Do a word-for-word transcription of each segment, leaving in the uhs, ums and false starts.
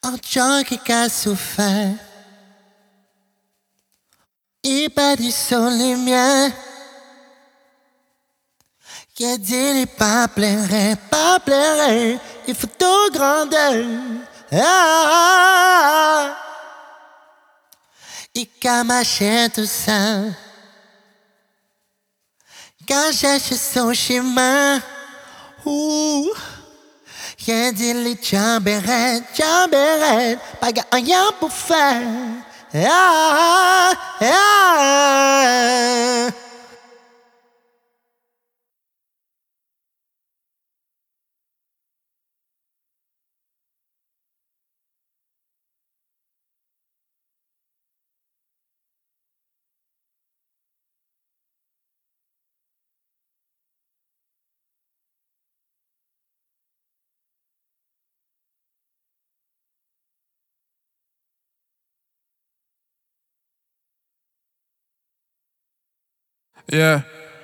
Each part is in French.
Un gens qui a souffert, il pas dit sur les miens. Qui a dit il pas plairait, pas plairait, il faut tout grandeur. Ah, il a marché tout ça. Quand cherche son chemin, ouh, qui a dit les chambérets, chambérets, pas rien pour faire. Ah, ah. Yeah.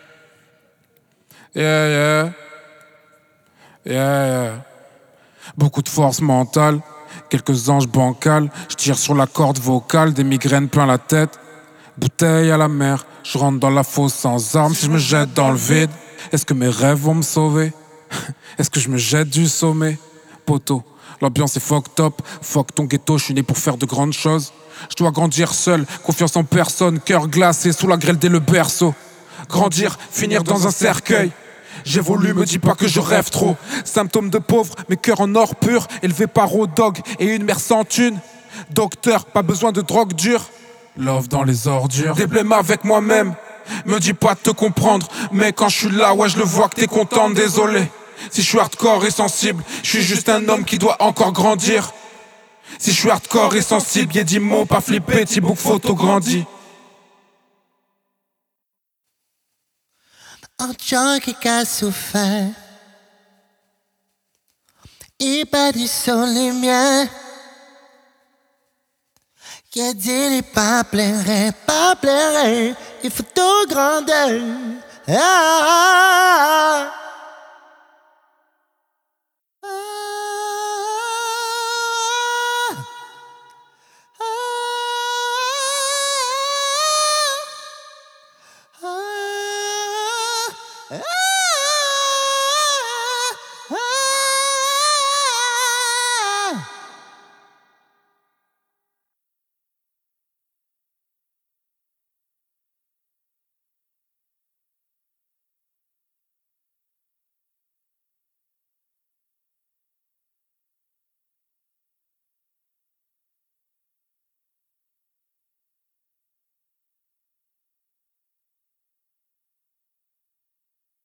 Yeah, yeah. Yeah, yeah. Beaucoup de force mentale, quelques anges bancals. Je tire sur la corde vocale, des migraines plein la tête. Bouteille à la mer, je rentre dans la fosse sans armes. Si je me jette dans le vide, est-ce que mes rêves vont me sauver? Est-ce que je me jette du sommet? Poteau, l'ambiance est fucked up. Fuck ton ghetto, je suis né pour faire de grandes choses. Je dois grandir seul, confiance en personne, cœur glacé sous la grêle dès le berceau. Grandir, finir dans un cercueil. J'évolue, me dis pas que je rêve trop. Symptômes de pauvre, mais cœur en or pur. Élevé par Road Dogg et une mère sans thune. Docteur, pas besoin de drogue dure. Love dans les ordures. Des blêmes avec moi-même. Me dis pas de te comprendre, mais quand je suis là, ouais, je le vois que t'es content, désolé. Si je suis hardcore et sensible, je suis juste un homme qui doit encore grandir. Si je suis hardcore et sensible, y'a dix mots, pas flippé, Thibaut photo grandit. Un gens qui a souffert, il pas dit sur les miens. Qui a dit il pas plairait, pas plairait, il faut tout grandeur. Ah,